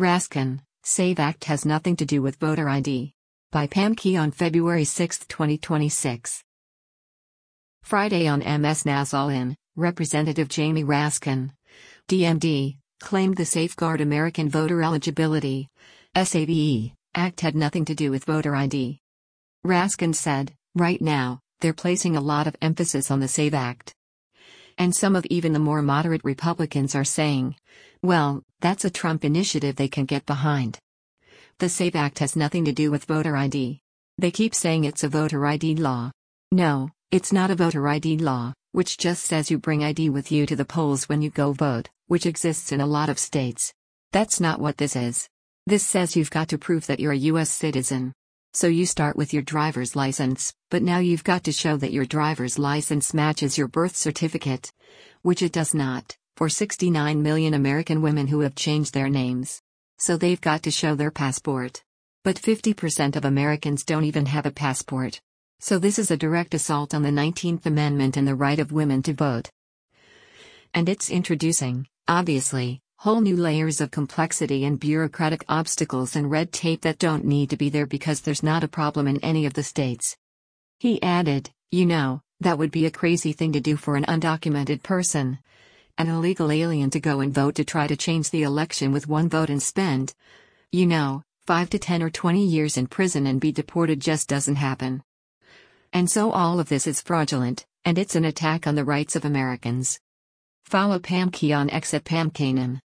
Raskin, SAVE Act has nothing to do with voter ID. By Pam Key on February 6, 2026. Friday on MS Nassau, Representative Jamie Raskin, DMD, claimed the Safeguard American Voter Eligibility (SAVE) Act had nothing to do with voter ID. Raskin said, "Right now, they're placing a lot of emphasis on the SAVE Act. And some of even the more moderate Republicans are saying, well, that's a Trump initiative they can get behind. The SAVE Act has nothing to do with voter ID. They keep saying it's a voter ID law. No, it's not a voter ID law, which just says you bring ID with you to the polls when you go vote, which exists in a lot of states. That's not what this is. This says you've got to prove that you're a U.S. citizen. So you start with your driver's license, but now you've got to show that your driver's license matches your birth certificate, which it does not, for 69 million American women who have changed their names. So they've got to show their passport. But 50% of Americans don't even have a passport. So this is a direct assault on the 19th Amendment and the right of women to vote. And it's introducing, obviously, whole new layers of complexity and bureaucratic obstacles and red tape that don't need to be there because there's not a problem in any of the states." He added, that would be a crazy thing to do for an undocumented person, an illegal alien to go and vote to try to change the election with one vote and spend, 5 to 10 or 20 years in prison and be deported just doesn't happen. And so all of this is fraudulent, and it's an attack on the rights of Americans. Follow Pam Key on X at Pam Kanan.